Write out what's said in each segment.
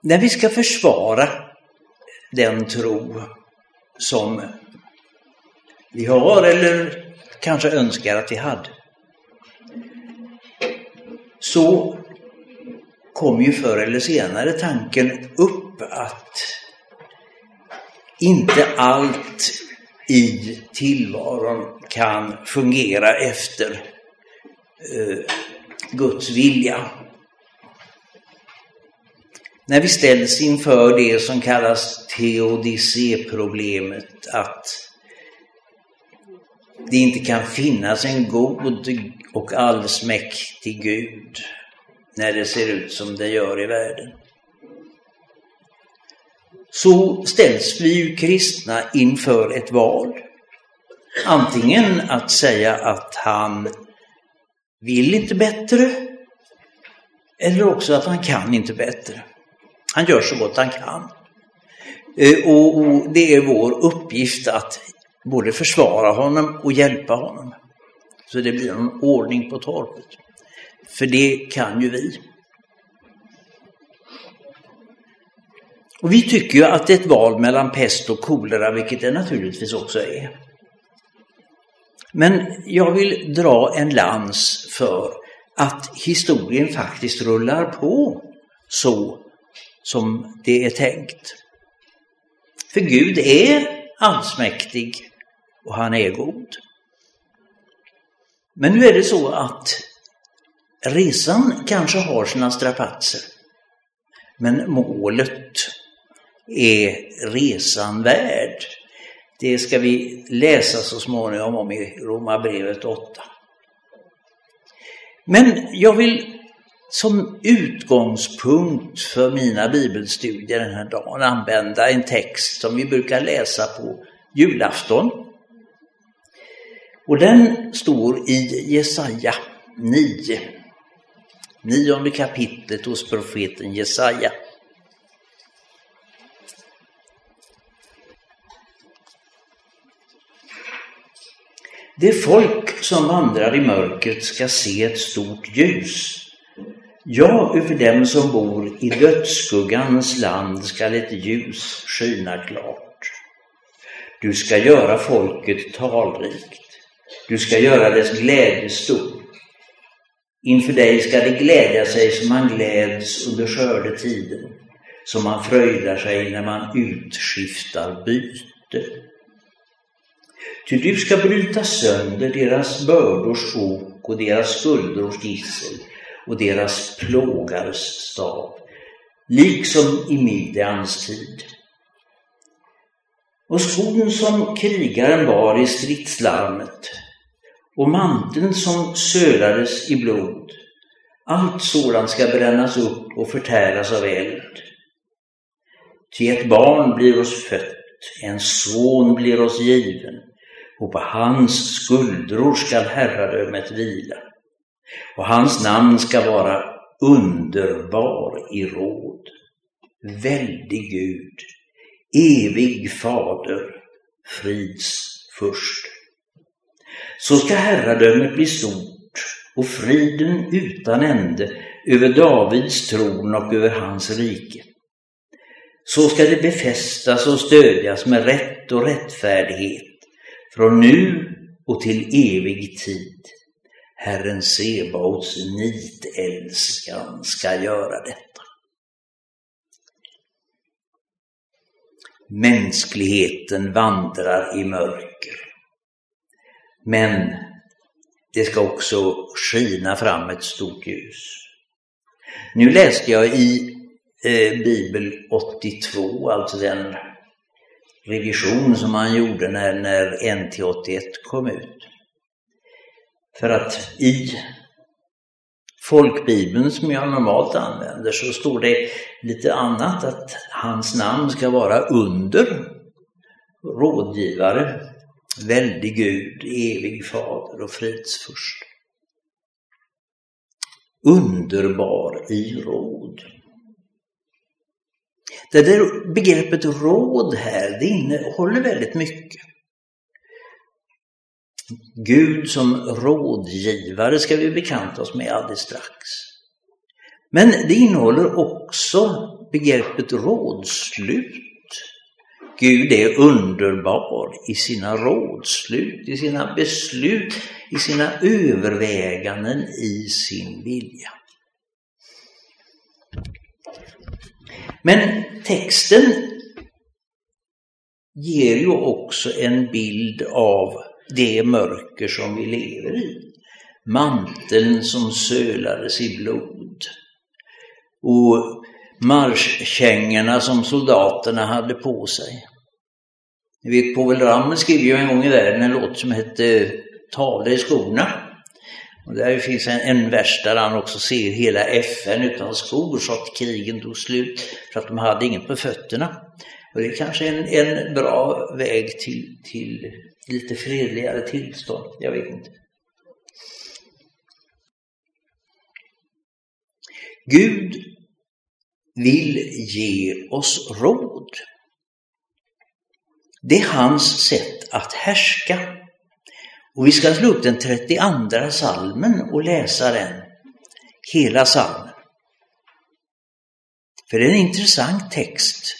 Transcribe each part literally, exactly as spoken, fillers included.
när vi ska försvara den tro som vi har eller kanske önskar att vi hade, så kommer ju förr eller senare tanken upp att inte allt i tillvaron kan fungera efter eh, Guds vilja. När vi ställs inför det som kallas teodicéproblemet, att det inte kan finnas en god och allsmäktig Gud när det ser ut som det gör i världen, så ställs vi ju kristna inför ett val. Antingen att säga att han vill inte bättre, eller också att han kan inte bättre. Han gör så gott han kan. Och det är vår uppgift att både försvara honom och hjälpa honom, så det blir en ordning på torpet. För det kan ju vi. Och vi tycker ju att det är ett val mellan pest och kolera, vilket det naturligtvis också är. Men jag vill dra en lans för att historien faktiskt rullar på så som det är tänkt. För Gud är allsmäktig och han är god. Men nu är det så att resan kanske har sina strapatser, men målet är resan värd. Det ska vi läsa så småningom om i Romarbrevet åtta. Men jag vill som utgångspunkt för mina bibelstudier den här dagen använda en text som vi brukar läsa på julafton. Och den står i Jesaja nio. Nionde kapitlet hos profeten Jesaja. Det folk som vandrar i mörkret ska se ett stort ljus. Ja, över dem som bor i dödsskuggans land ska ett ljus skina klart. Du ska göra folket talrikt. Du ska göra dess glädje stor. Inför dig ska det glädja sig som man gläds under skördetiden, som man fröjdar sig när man utskiftar byte. Ty du ska bryta sönder deras bördors ok och deras skuldrors gissel och deras plågares stav, liksom i Midjans tid. Och skon som krigaren bar i stridslarmet och manteln som sölades i blod, allt sådant ska brännas upp och förtäras av eld. Ty ett barn blir oss fött, en son blir oss given, och på hans skuldror skall herradömet vila. Och hans namn ska vara underbar i råd, väldig Gud, evig fader, frids furst. Så ska herradömet bli stort och friden utan ände över Davids tron och över hans rike. Så ska det befästas och stödjas med rätt och rättfärdighet från nu och till evig tid. Herren Sebaots nitälskan ska göra detta. Mänskligheten vandrar i mörker, men det ska också skina fram ett stort ljus. Nu läste jag i eh, Bibel åttiotvå, alltså den revision som man gjorde när, när N T åttioett kom ut. För att i folkbibeln som jag normalt använder så står det lite annat, att hans namn ska vara under, rådgivare, väldig Gud, evig fader och fridsfurst. Underbar i råd. Det där begreppet råd här, det innehåller väldigt mycket. Gud som rådgivare ska vi bekanta oss med alldeles strax. Men det innehåller också begreppet rådslut. Gud är underbar i sina rådslut, i sina beslut, i sina överväganden, i sin vilja. Men texten ger ju också en bild av det mörker som vi lever i. Manteln som sölades i blod. Och marschkängorna som soldaterna hade på sig. Ni vet, Povel Ramel skrev ju en gång i världen en låt som hette Tala i skorna. Och där finns en, en vers där han också ser hela F N utan skor så att krigen tog slut för att de hade inget på fötterna. Och det är kanske en, en bra väg till, till lite fredligare tillstånd. Jag vet inte. Gud vill ge oss råd. Det är hans sätt att härska. Och vi ska slå upp den trettioandra salmen och läsa den. Hela salmen. För det är en intressant text.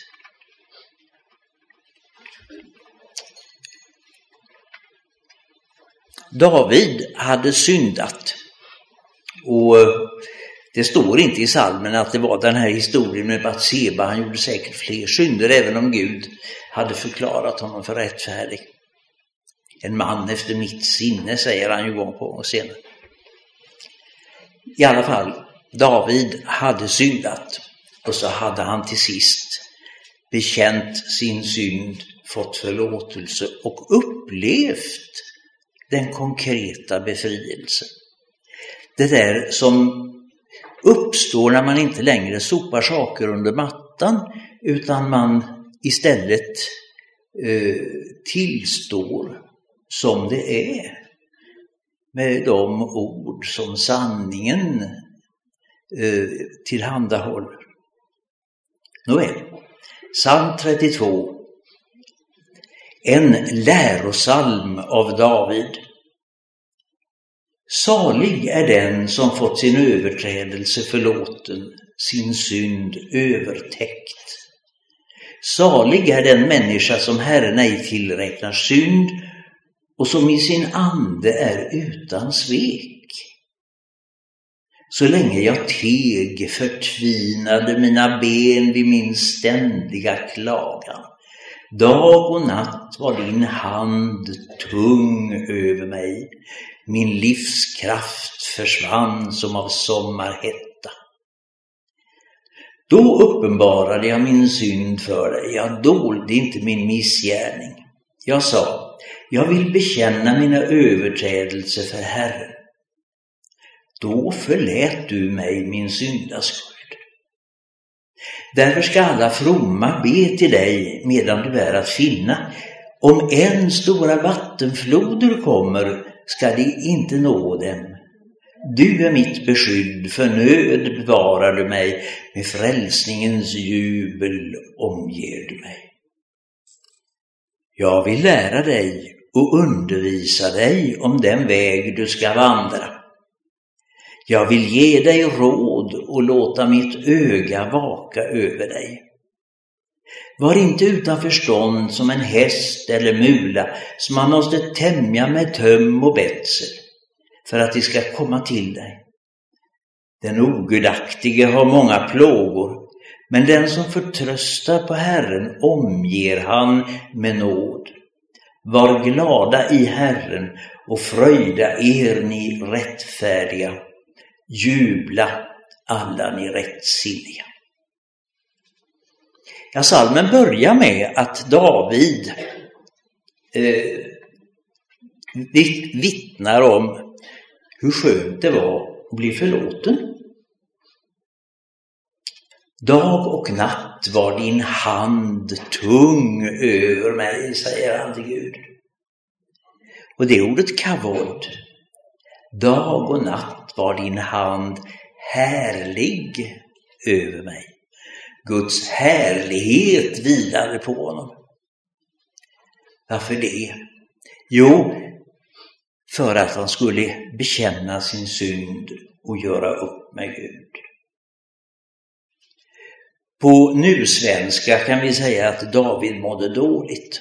David hade syndat. Och det står inte i salmen att det var den här historien med Batseba. Han gjorde säkert fler synder även om Gud hade förklarat honom för rättfärdig. En man efter mitt sinne, säger han ju gång på gång senare. I alla fall, David hade syndat. Och så hade han till sist bekänt sin synd, fått förlåtelse och upplevt den konkreta befrielsen. Det där som uppstår när man inte längre sopar saker under mattan utan man istället eh, tillstår som det är med de ord som sanningen eh, tillhandahåller. Nåväl, psalm trettiotvå, en lärosalm av David. Salig är den som fått sin överträdelse förlåten, sin synd övertäckt. Salig är den människa som Herren ej tillräknar synd och som i sin ande är utan svek. Så länge jag teg förtvinade mina ben vid min ständiga klagan. Dag och natt var din hand tung över mig. Min livskraft försvann som av sommarhetta. Då uppenbarade jag min synd för dig. Jag dolde inte min missgärning. Jag sa, jag vill bekänna mina överträdelser för Herren. Då förlät du mig min syndaskuld. Därför ska alla fromma be till dig medan du är att finna. Om en stora vattenfloder kommer ska de inte nå dem. Du är mitt beskydd, för nöd bevarar du mig, med frälsningens jubel omger du mig. Jag vill lära dig och undervisa dig om den väg du ska vandra. Jag vill ge dig råd och låta mitt öga vaka över dig. Var inte utan förstånd som en häst eller mula som man måste tämja med töm och betsel för att de ska komma till dig. Den ogudaktige har många plågor, men den som förtröstar på Herren omger han med nåd. Var glada i Herren och fröjda er ni rättfärdiga. Jubla alla ni rättsinniga. Ja, salmen börjar med att David eh, vittnar om hur skönt det var att bli förlåten. Dag och natt var din hand tung över mig, säger han till Gud. Och det ordet kavod, dag och natt var din hand härlig över mig. Guds härlighet vilade på honom. Varför det? Jo, för att han skulle bekänna sin synd och göra upp med Gud. På nusvenska kan vi säga att David mådde dåligt.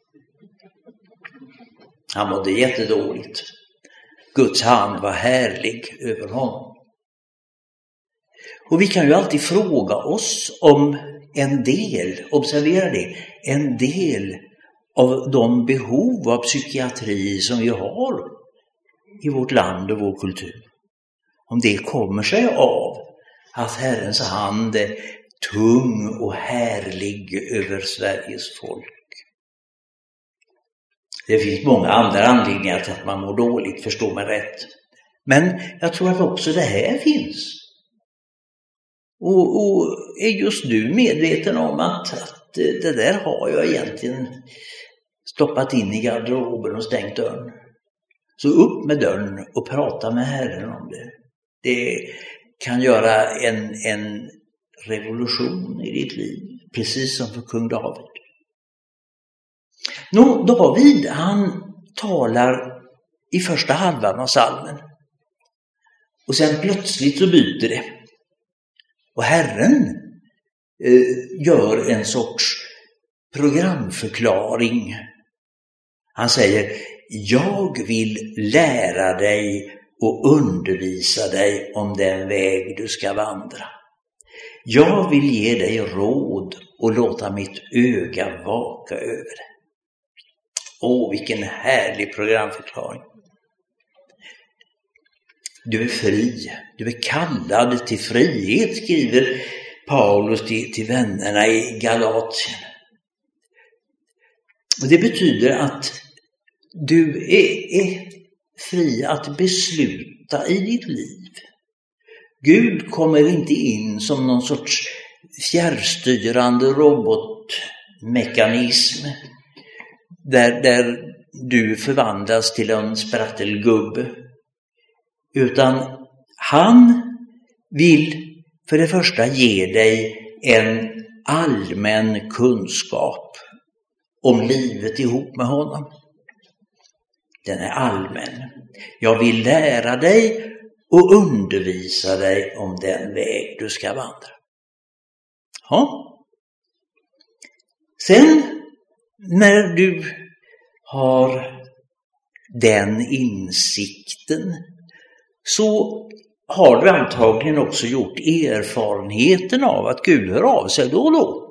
Han mådde jättedåligt. Guds hand var härlig över honom. Och vi kan ju alltid fråga oss om en del, observera det, en del av de behov av psykiatri som vi har i vårt land och vår kultur. Om det kommer sig av att Herrens hand är tung och härlig över Sveriges folk. Det finns många andra anledningar till att man mår dåligt, förstår man rätt. Men jag tror att också det här finns. Och, och är just du medveten om att, att det där har jag egentligen stoppat in i garderoben och stängt dörren. Så upp med dörren och prata med Herren om det. Det kan göra en, en revolution i ditt liv, precis som för kung David. Nå, David, han talar i första halvan av salmen. Och sen plötsligt så byter det. Och Herren eh, gör en sorts programförklaring. Han säger, jag vill lära dig och undervisa dig om den väg du ska vandra. Jag vill ge dig råd och låta mitt öga vaka över dig. Åh, vilken härlig programförklaring. Du är fri, du är kallad till frihet, skriver Paulus till, till vännerna i Galatien. Och det betyder att du är, är fri att besluta i ditt liv. Gud kommer inte in som någon sorts fjärrstyrande robotmekanism där, där du förvandlas till en sprattelgubbe. Utan han vill för det första ge dig en allmän kunskap om livet ihop med honom. Den är allmän. Jag vill lära dig och undervisa dig om den väg du ska vandra. Ja. Sen när du har den insikten så har du antagligen också gjort erfarenheten av att Gud hör av sig då och då.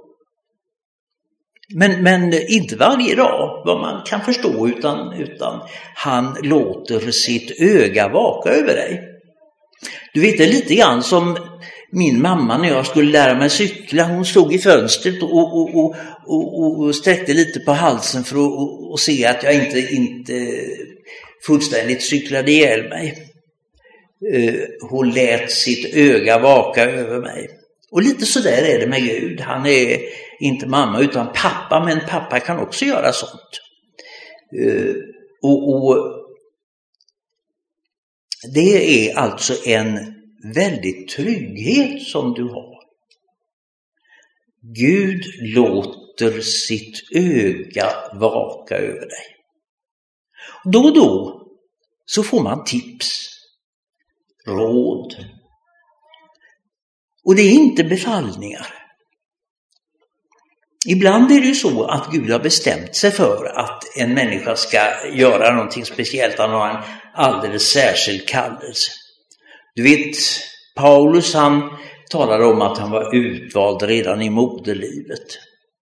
Men, men inte varje dag, vad man kan förstå, utan, utan han låter sitt öga vaka över dig. Du vet, det är lite grann som min mamma när jag skulle lära mig cykla. Hon stod i fönstret och, och, och, och, och sträckte lite på halsen för att och, och se att jag inte, inte fullständigt cyklade ihjäl mig. Hon lät sitt öga vaka över mig. Och lite så där är det med Gud. Han är inte mamma utan pappa, men pappa kan också göra sånt. Och, och det är alltså en väldigt trygghet som du har. Gud låter sitt öga vaka över dig. Då och då så får man tips, råd. Och det är inte befallningar. Ibland är det ju så att Gud har bestämt sig för att en människa ska göra någonting speciellt. Han har en alldeles särskild kallelse. Du vet, Paulus han talade om att han var utvald redan i moderlivet.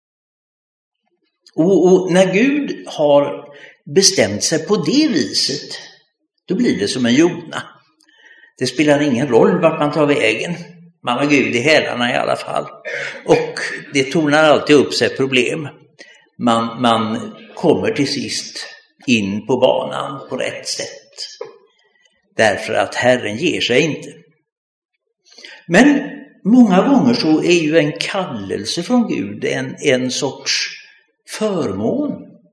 Och, och när Gud har bestämt sig på det viset, då blir det som en Jona. Det spelar ingen roll vart man tar vägen. Man har Gud i hälarna i alla fall. Och det tornar alltid upp sig problem. Man, man kommer till sist in på banan på rätt sätt. Därför att Herren ger sig inte. Men många gånger så är ju en kallelse från Gud en, en sorts förmån.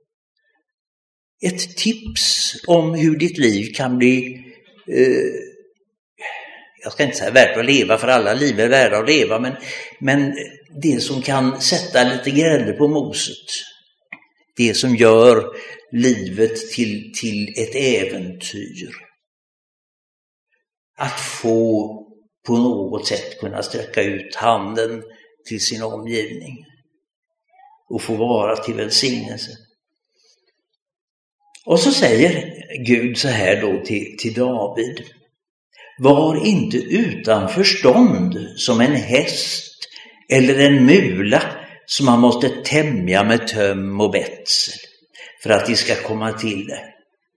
Ett tips om hur ditt liv kan bli, eh, jag ska inte säga värt att leva, för alla liv är värda att leva, men, men det som kan sätta lite grädde på moset. Det som gör livet till, till ett äventyr. Att få på något sätt kunna sträcka ut handen till sin omgivning och få vara till välsignelse. Och så säger Gud så här då till, till David: var inte utan förstånd som en häst eller en mula som man måste tämja med töm och betsel för att de ska komma till det.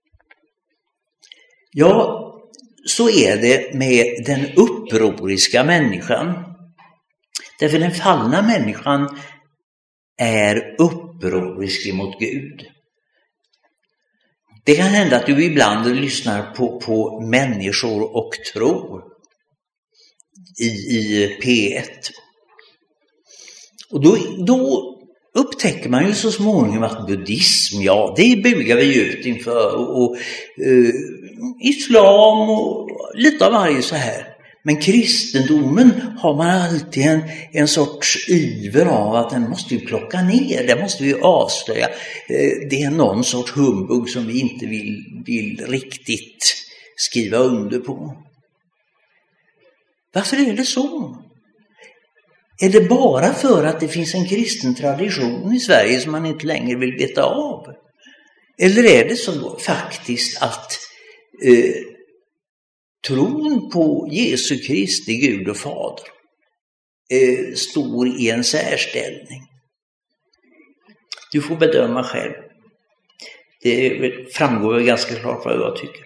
Ja, så är det med den upproriska människan. Därför den fallna människan är upprorisk emot Gud. Det kan hända att du ibland lyssnar på, på människor och tro i, i P ett. Och då, då upptäcker man ju så småningom att buddhism, ja, det bugar vi ut inför. Och, och uh, islam och lite av varje så här. Men kristendomen har man alltid en, en sorts iver av att den måste vi plocka ner, den måste vi avslöja. Det är någon sorts humbug som vi inte vill, vill riktigt skriva under på. Varför är det så? Är det bara för att det finns en kristen tradition i Sverige som man inte längre vill veta av? Eller är det så faktiskt att eh, tron på Jesu Kristi Gud och Fader eh, står i en särställning? Du får bedöma själv. Det framgår väl ganska klart vad jag tycker.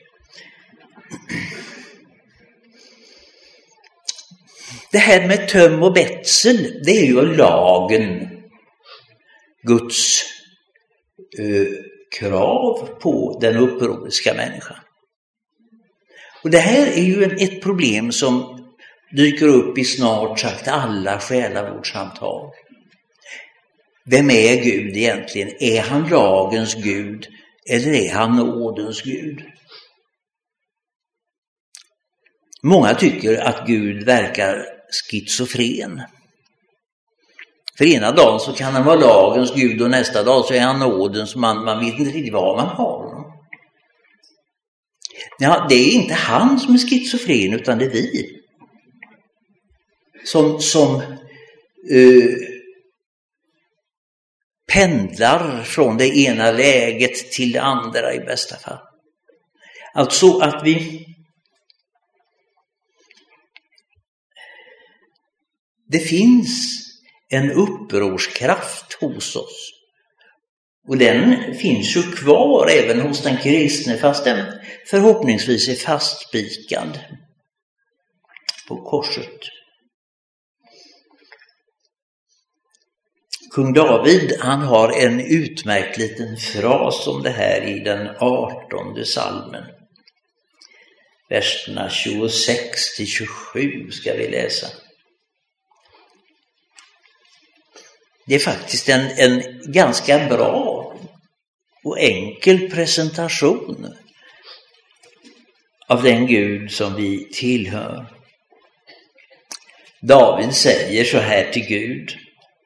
Det här med töm och betsel, det är ju lagen, Guds eh, krav på den upproriska människan. Och det här är ju ett problem som dyker upp i snart sagt alla själavårdssamtal. Vem är Gud egentligen? Är han lagens Gud eller är han nådens Gud? Många tycker att Gud verkar schizofren. För ena dagen så kan han vara lagens Gud och nästa dag så är han nådens. Man, man vet inte riktigt vad man har. Ja, det är inte han som är schizofren utan det är vi. Som, som uh, pendlar från det ena läget till det andra i bästa fall. Alltså att vi det finns en upprorskraft hos oss. Och den finns ju kvar även hos den kristne, fast den förhoppningsvis är fastspikad på korset. Kung David, han har en utmärkt liten fras om det här i den artonde salmen. Verserna tjugosex till tjugosju ska vi läsa. Det är faktiskt en, en ganska bra och enkel presentation av den Gud som vi tillhör. David säger så här till Gud: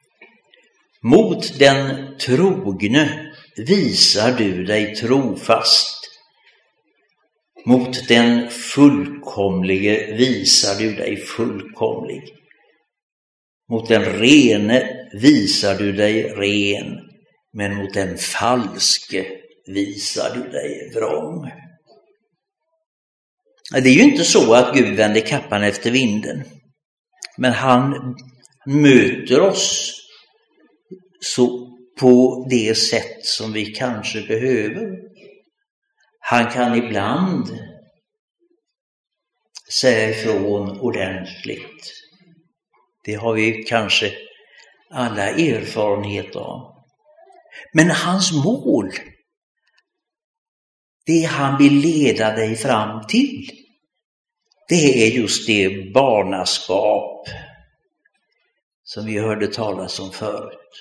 mot den trogne visar du dig trofast. Mot den fullkomlige visar du dig fullkomlig. Mot den rene visar du dig ren, men mot den falske visar du dig vrång. Det är ju inte så att Gud vänder kappan efter vinden, men han möter oss så på det sätt som vi kanske behöver. Han kan ibland säga ifrån ordentligt. Det har vi kanske alla erfarenhet av. Men hans mål, det han vill leda dig fram till, det är just det barnaskap som vi hörde talas om förut.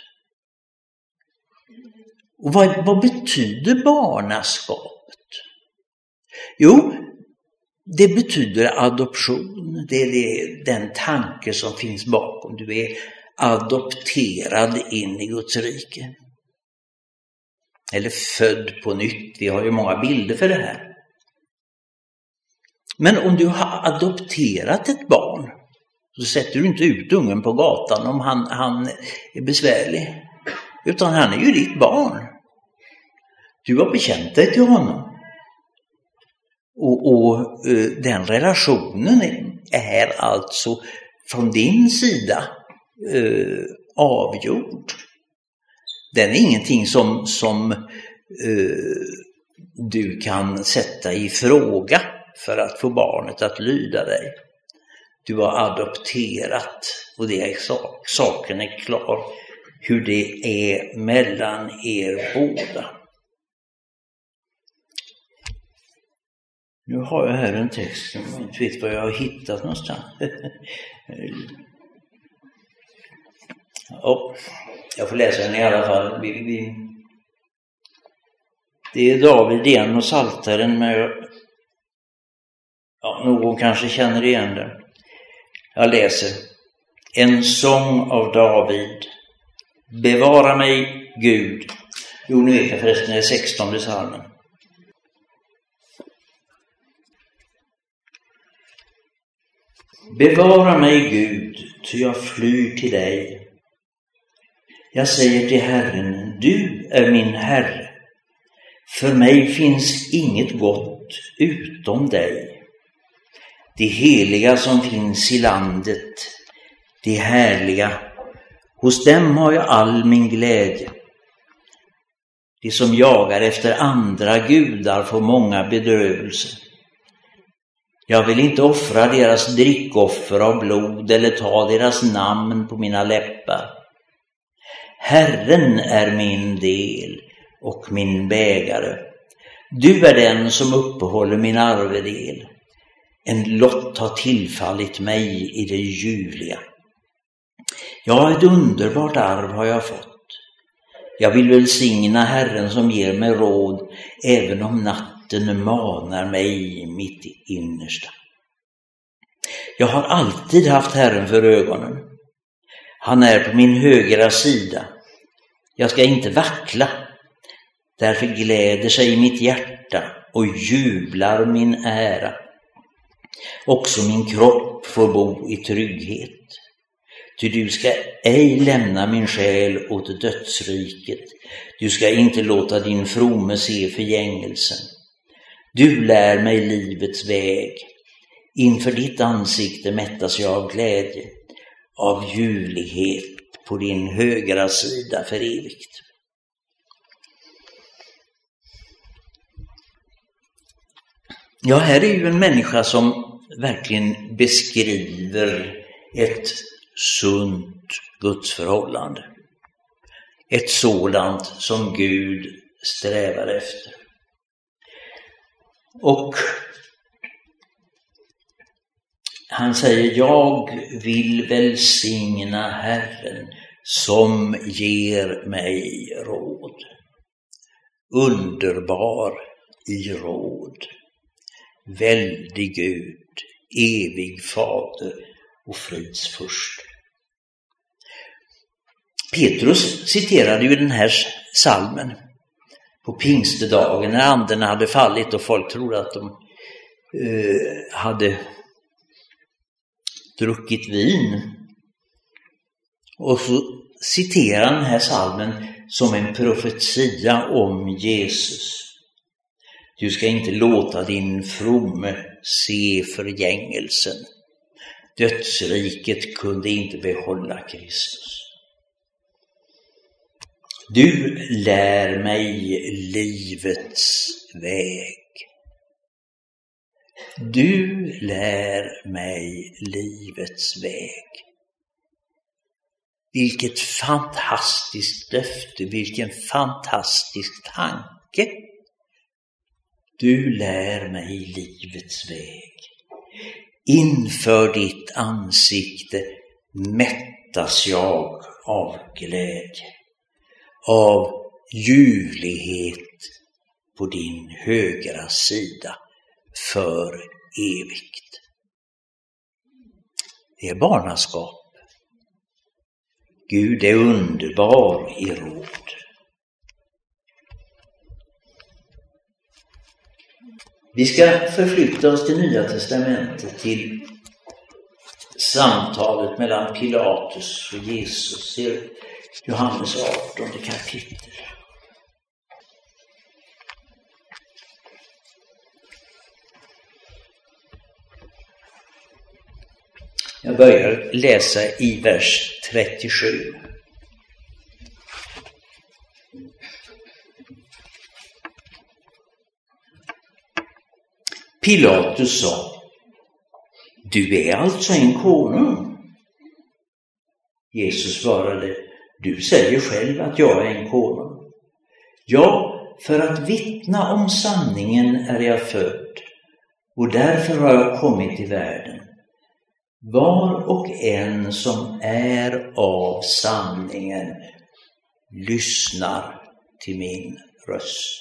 Och vad, vad betyder barnaskapet? Jo, det betyder adoption. Det är det, den tanke som finns bakom. Du är adopterad in i Guds rike. Eller född på nytt. Vi har ju många bilder för det här. Men om du har adopterat ett barn, Så sätter du inte ut ungen på gatan om han, han är besvärlig. Utan han är ju ditt barn. Du har bekänt dig till honom. Och, och uh, den relationen är alltså från din sida uh, avgjord. Den är ingenting som, som uh, du kan sätta i fråga för att få barnet att lyda dig. Du har adopterat och det är sak, saken är klar hur det är mellan er båda. Nu har jag här en text som jag inte vet vad jag har hittat någonstans. Ja, jag får läsa den i alla fall. Vi, vi, det är David igen och Psaltaren, men ja, någon kanske känner igen den. Jag läser. En sång av David. Bevara mig, Gud. Jo, nu vet jag förresten, det är sextonde psalmen. Bevara mig, Gud, ty jag flyr till dig. Jag säger till Herren, du är min Herre. För mig finns inget gott utom dig. Det heliga som finns i landet, det härliga, hos dem har jag all min glädje. De som jagar efter andra gudar får många bedrövelser. Jag vill inte offra deras drickoffer av blod eller ta deras namn på mina läppar. Herren är min del och min bägare. Du är den som uppehåller min arvedel. En lott har tillfallit mig i det ljuvliga. Ja, ett underbart arv har jag fått. Jag vill välsigna Herren som ger mig råd, även om natten manar mig i mitt innersta. Jag har alltid haft Herren för ögonen. Han är på min högra sida. Jag ska inte vackla. Därför gläder sig mitt hjärta och jublar min ära. Också min kropp får bo i trygghet. Ty du ska ej lämna min själ åt dödsriket. Du ska inte låta din fromme se förgängelsen. Du lär mig livets väg. Inför ditt ansikte mättas jag av glädje, av ljuvlighet på din högra sida för evigt. Ja, här är ju en människa som verkligen beskriver ett sunt gudsförhållande. Ett sådant som Gud strävar efter. Och han säger, jag vill välsigna Herren som ger mig råd. Underbar i råd. Väldig Gud, evig fader och fridsfurst. Petrus citerade ju den här salmen på pingstdagen när anden hade fallit och folk trodde att de eh, hade druckit vin. Och så citerar den här salmen som en profetia om Jesus. Du ska inte låta din fromme se förgängelsen. Dödsriket kunde inte behålla Kristus. Du lär mig livets väg. Du lär mig livets väg. Vilket fantastiskt löfte, vilken fantastisk tanke. Du lär mig livets väg. Inför ditt ansikte mättas jag av glädje, av ljuvlighet på din högra sida för evigt. Det är barnaskap. Gud är underbar i råd. Vi ska förflytta oss till Nya testamentet, till samtalet mellan Pilatus och Jesus i Johannes artonde kapitel. Jag börjar läsa i vers trettiosju. Pilatus sa: du är alltså en konung. Jesus svarade: du säger själv att jag är en konung. Ja, för att vittna om sanningen är jag född, och därför har jag kommit till världen. Var och en som är av sanningen lyssnar till min röst.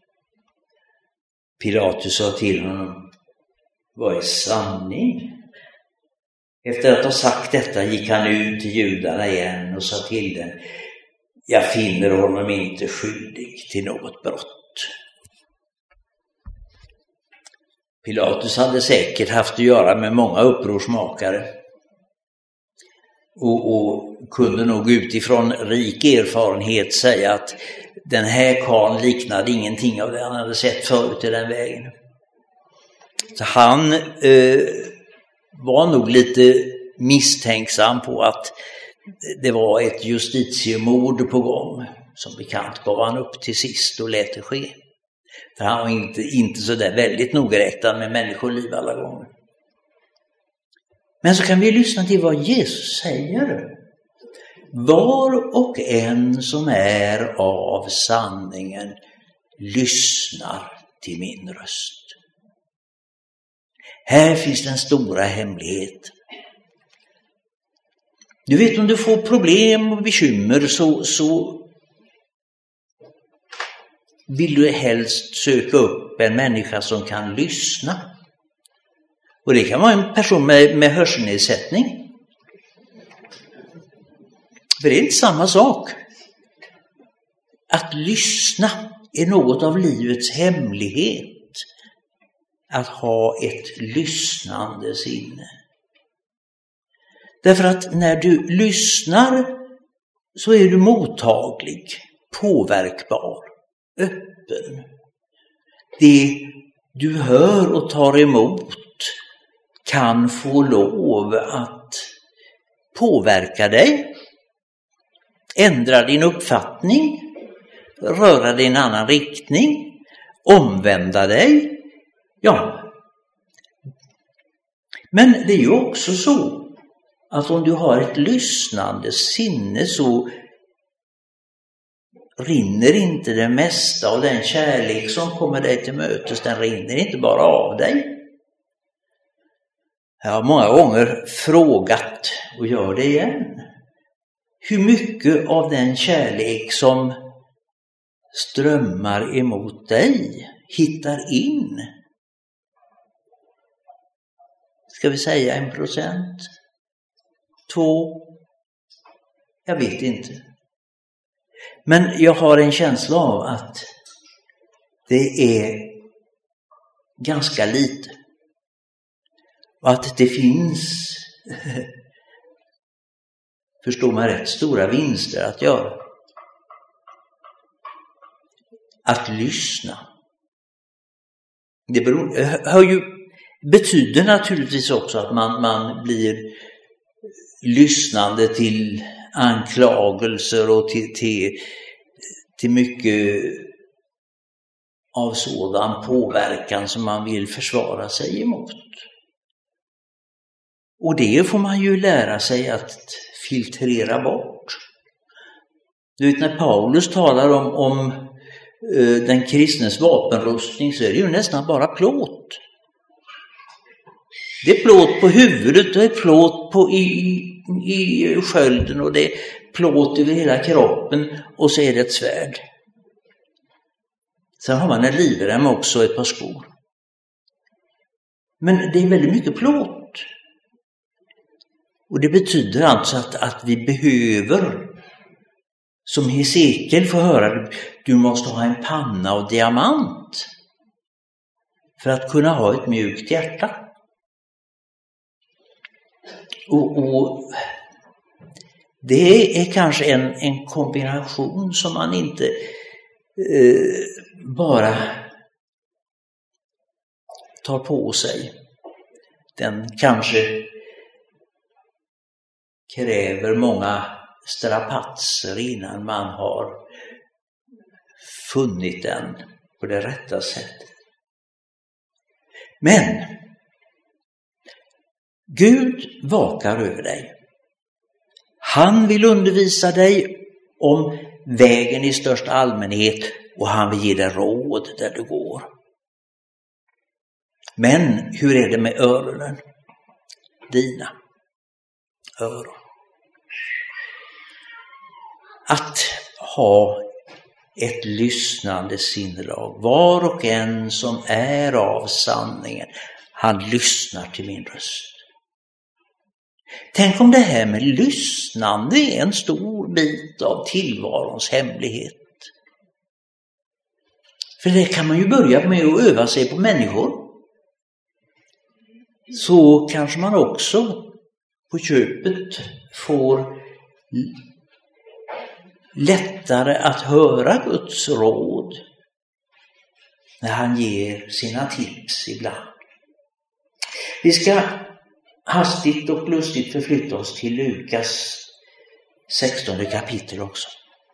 Pilatus sa till honom: vad är sanning? Efter att ha sagt detta gick han ut till judarna igen och sa till dem: jag finner honom inte skyldig till något brott. Pilatus hade säkert haft att göra med många upprorsmakare och, och kunde nog utifrån rik erfarenhet säga att den här karln liknade ingenting av det han hade sett förut i den vägen. Så han eh, var nog lite misstänksam på att det var ett justitiemord på gång. Som bekant gav han upp till sist och lät det ske. För han var inte, inte så där väldigt nogräknad med människoliv alla gånger. Men så kan vi lyssna till vad Jesus säger. Var och en som är av sanningen lyssnar till min röst. Här finns den stora hemlighet. Du vet, om du får problem och bekymmer så, så vill du helst söka upp en människa som kan lyssna. Och det kan vara en person med, med hörselnedsättning. För det är inte samma sak. Att lyssna är något av livets hemlighet. Att ha ett lyssnande sinne. Därför att när du lyssnar så är du mottaglig, påverkbar, öppen. Det du hör och tar emot kan få lov att påverka dig, ändra din uppfattning, röra dig i en annan riktning, omvända dig. Ja. Men det är ju också så att om du har ett lyssnande sinne så rinner inte det mesta av den kärlek som kommer dig till mötes, den rinner inte bara av dig. Jag har många gånger frågat och gör det igen. Hur mycket av den kärlek som strömmar emot dig hittar in? Ska vi säga en procent? Två? Jag vet inte. Men jag har en känsla av att det är ganska lite. Och att det finns, förstår man rätt, stora vinster att göra. Att lyssna. Det beror, hör ju, betyder naturligtvis också att man, man blir lyssnande till anklagelser och till, till, till mycket av sådan påverkan som man vill försvara sig emot. Och det får man ju lära sig att filtrera bort. Du vet, när Paulus talar om, om uh, den kristnes vapenrustning så är det ju nästan bara plåt. Det är plåt på huvudet och det är plåt på i, i skölden och det är plåt över hela kroppen och så är det ett svärd. Sen har man en livrem också, ett par skor. Men det är väldigt mycket plåt. Och det betyder alltså att, att vi behöver, som Hesekiel får höra, du måste ha en panna av diamant för att kunna ha ett mjukt hjärta. Och, och det är kanske en, en kombination som man inte eh, bara tar på sig. Den kanske kräver många strapatser innan man har funnit den på det rätta sättet. Men Gud vakar över dig. Han vill undervisa dig om vägen i största allmänhet och han vill ge dig råd där du går. Men hur är det med öronen? Dina öron. Att ha ett lyssnande sinnelag. Var och en som är av sanningen, han lyssnar till min röst. Tänk om det här med lyssnande är en stor bit av tillvarons hemlighet. För det kan man ju börja med att öva sig på människor. Så kanske man också på köpet får lättare att höra Guds råd när han ger sina tips ibland. Vi ska hastigt och lustigt förflytta oss till Lukas sextonde kapitel också.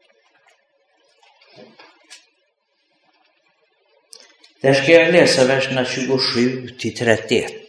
Där ska jag läsa verserna tjugosju till trettioett.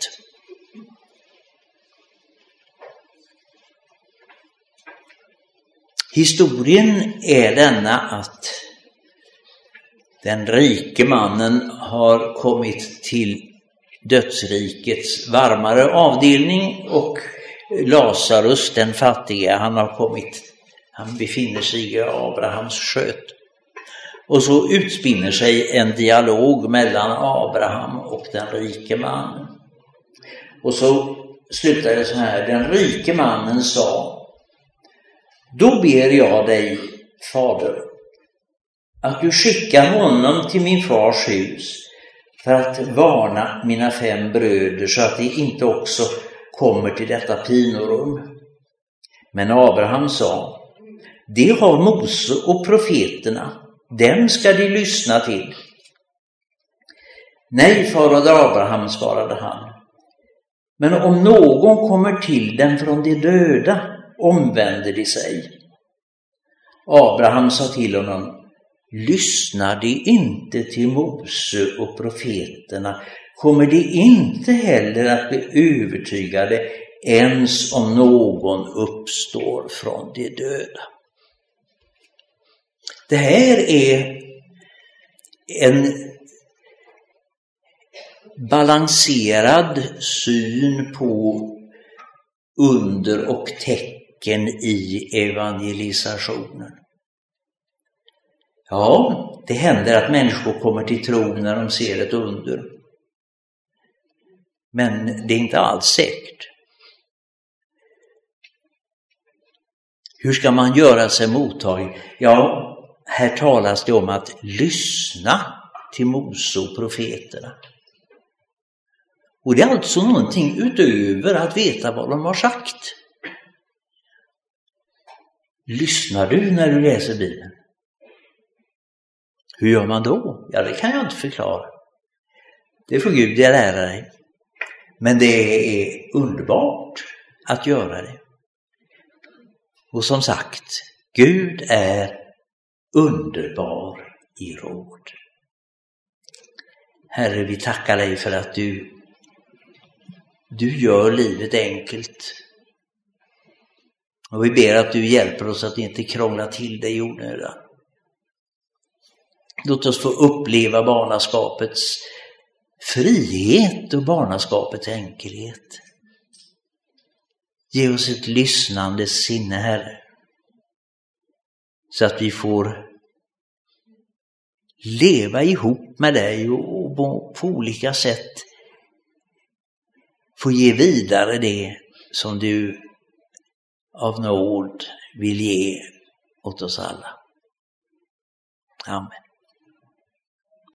Historien är denna att den rike mannen har kommit till dödsrikets varmare avdelning och Lazarus, den fattiga, han har kommit, han befinner sig i Abrahams sköt. Och så utspinner sig en dialog mellan Abraham och den rike mannen. Och så slutar det så här: den rike mannen sa: då ber jag dig, fader, att du skickar honom till min fars hus för att varna mina fem bröder så att de inte också kommer till detta pinorum. Men Abraham sa: det har Mose och profeterna, dem ska de lyssna till. Nej, fader Abraham, svarade han, men om någon kommer till dem från de döda, omvänder de sig. Abraham sa till honom: lyssnar de inte till Mose och profeterna, kommer de inte heller att bli övertygade ens om någon uppstår från de döda. Det här är en balanserad syn på under och tecken i evangelisationen. Ja, det händer att människor kommer till tro när de ser ett under. Men det är inte alls säkert. Hur ska man göra sig mottaglig? Ja, här talas det om att lyssna till Mose och profeterna. Och det är alltså någonting utöver att veta vad de har sagt. Lyssnar du när du läser Bibeln? Hur gör man då? Ja, det kan jag inte förklara. Det får Gud lära dig. Men det är underbart att göra det. Och som sagt, Gud är underbar i råd. Herre, vi tackar dig för att du Du gör livet enkelt. Och vi ber att du hjälper oss att inte krångla till det i onödan. Låt oss få uppleva barnaskapets frihet och barnaskapets enkelhet. Ge oss ett lyssnande sinne, Herre. Så att vi får leva ihop med dig och på olika sätt få ge vidare det som du av nåd vill ge åt oss alla. Amen.